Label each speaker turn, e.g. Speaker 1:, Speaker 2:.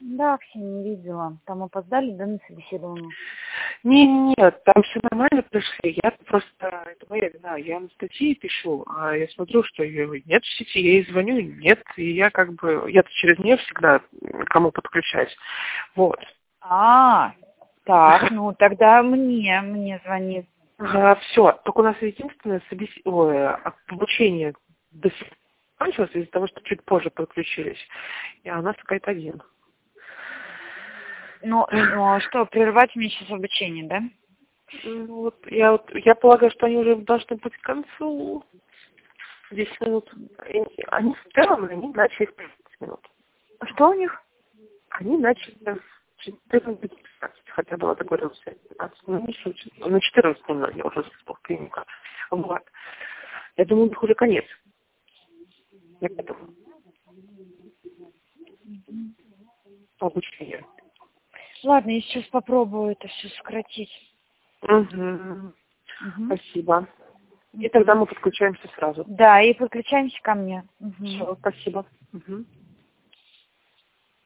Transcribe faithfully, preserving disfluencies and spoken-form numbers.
Speaker 1: Да, Ксения, видела. Там опоздали, да, на собеседование?
Speaker 2: Не, нет, там все нормально пришли. Я просто, это моя вина, я на статье пишу, а я смотрю, что ее нет в сети, я ей звоню, нет, и я как бы, я-то через нее всегда кому подключаюсь. Вот.
Speaker 1: А, так, ну тогда мне, мне звонит.
Speaker 2: А, все, только у нас единственное собес... Ой, обучение до сих пор кончилось из-за того, что чуть позже подключились. И у нас скайп один.
Speaker 1: Ну, ну, а что, прервать мне сейчас обучение, да?
Speaker 2: Ну, вот, я, вот, я полагаю, что они уже должны быть к концу. десять минут. И они в целом, они начали в пятнадцать минут.
Speaker 1: Что у них?
Speaker 2: Они начали в четырнадцать пятнадцать, хотя была договорилась пятнадцать, но не суть. На четырнадцать минут я уже заспал в клинику. Вот. Я думаю, у них уже конец. Я к этому. По обучению.
Speaker 1: Ладно, я сейчас попробую это все сократить.
Speaker 2: Угу.
Speaker 1: Угу.
Speaker 2: Спасибо. И тогда мы подключаемся сразу.
Speaker 1: Да, и подключаемся ко мне. Угу.
Speaker 2: Все, спасибо. Угу.